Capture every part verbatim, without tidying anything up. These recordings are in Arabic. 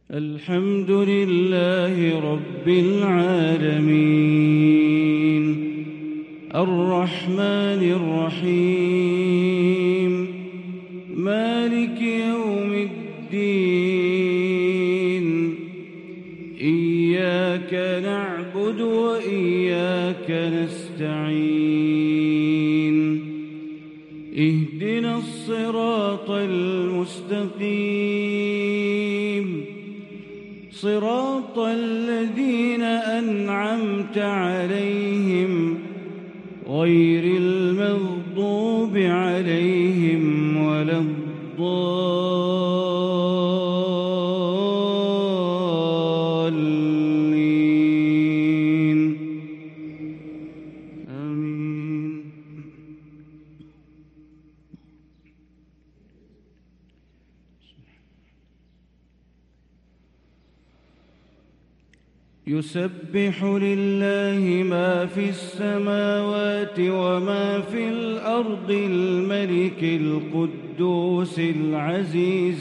الحمد لله رب العالمين الرحمن الرحيم مالك يوم الدين إياك نعبد وإياك نستعين اهدنا الصراط المستقيم صراط الذين أنعمت عليهم غير المغضوب عليهم ولا الضالين آمين. يسبح لله ما في السماوات وما في الأرض الملك القدوس العزيز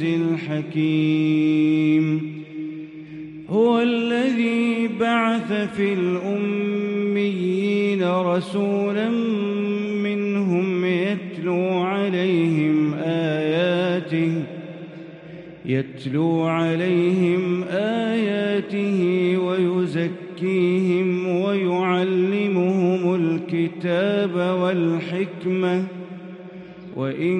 الحكيم هو الذي بعث في الأميين رسولا منهم يتلو عليهم آياته يتلو عليهم آياته ويزكيهم ويعلمهم الكتاب والحكمة وإن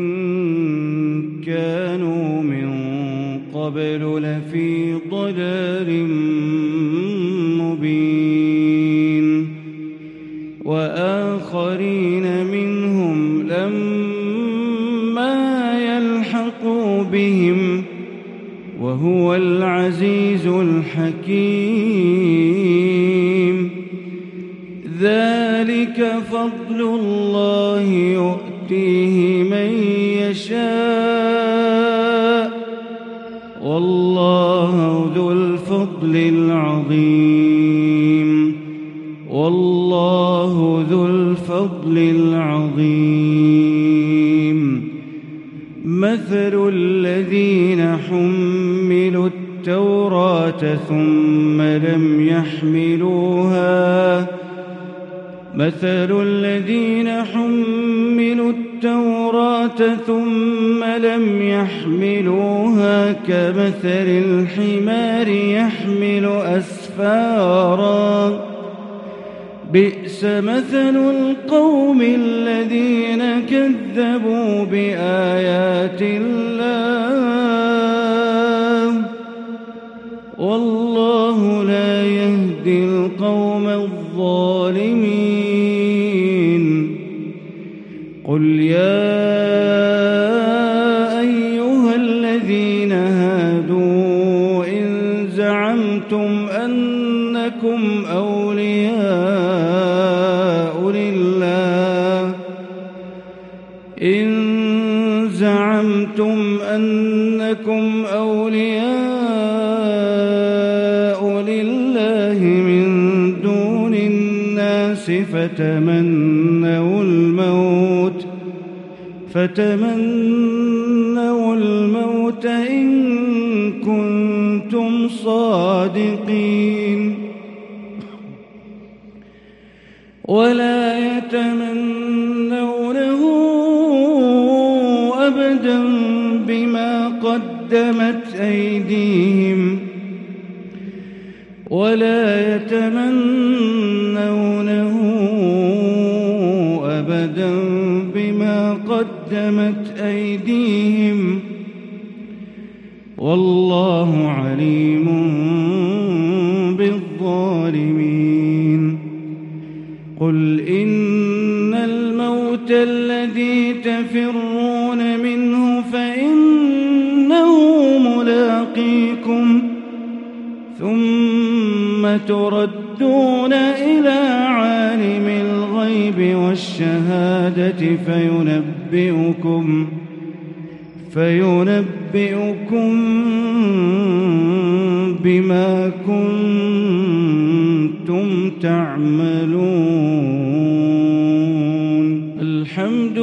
كانوا من قبل لفي ضلال مبين وآخرين منهم لما يلحقوا بهم وهو العزيز الحكيم ذلك فضل الله يؤتيه من يشاء والله ذو الفضل العظيم والله ذو الفضل العظيم مثل الذين حملوا التوراة ثم لم يحملوها مثل الذين حملوا التوراة ثم لم يحملوها كمثل الحمار يحمل أسفارا بئس مثل القوم الذين كذبوا بآيات الله والله لا يهدي القوم الظالمين قل يا أيها الذين هادوا إن زعمتم أنكم أولياء لله إن زعمتم أنكم أولياء لله من دون الناس فتمنوا الموت فتمنوا الموت إن كنتم صادقين ولا يتمنونه أبدا بما قدمت أيديهم ولا يتمنونه أبدا بما قدمت أيديهم والله عليم بالظالمين قل إن الموت الذي تفرون منه فإنه ملاقيكم ثم تردون إلى عالم الغيب والشهادة فينبئكم فينبئكم بما كنتم تعملون الحمد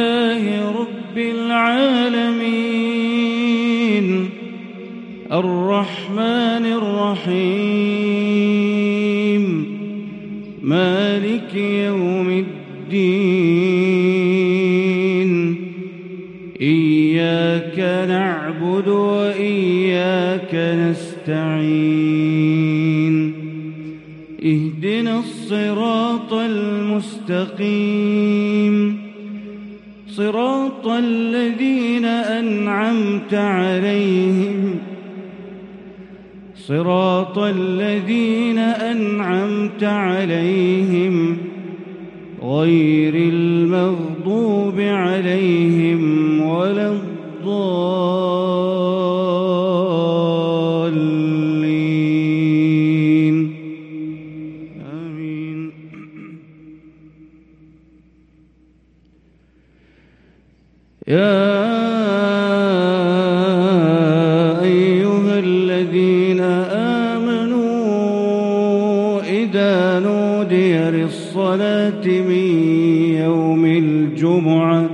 لله رب العالمين الرحمن الرحمن الرحيم مالك يوم الدين إياك نعبد وإياك نستعين اهدنا الصراط المستقيم صراط الذين أنعمت عليهم صراط الذين أنعمت عليهم غير المغضوب عليهم ولا الضالين آمين. يا أيها الذين آمنوا إذا نودي للصلاة من يوم الجمعة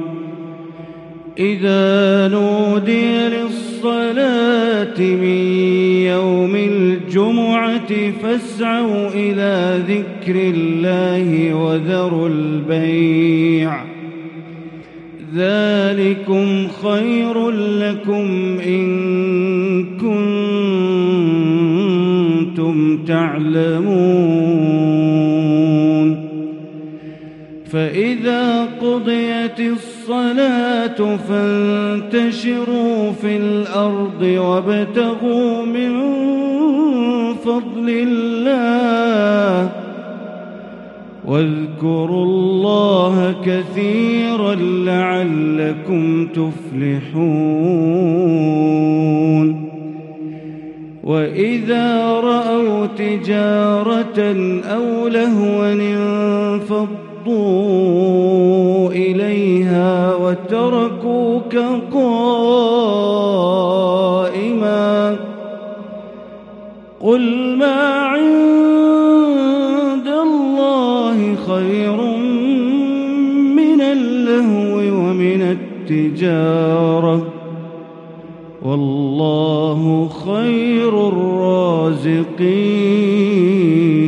إذا نودي للصلاة من يوم الجمعة فاسعوا إلى ذكر الله وذروا البيع ذلكم خير لكم إن كنتم تعلمون. فإذا قضيت الصلاة فانتشروا في الأرض وابتغوا من فضل الله واذكروا الله كثيرا لعلكم تفلحون. وإذا رأوا تجارة أو لهوا انفضوا إليها وتركوك قائما قل ما عند الله خير من اللهو ومن التجارة والله خير الرازقين.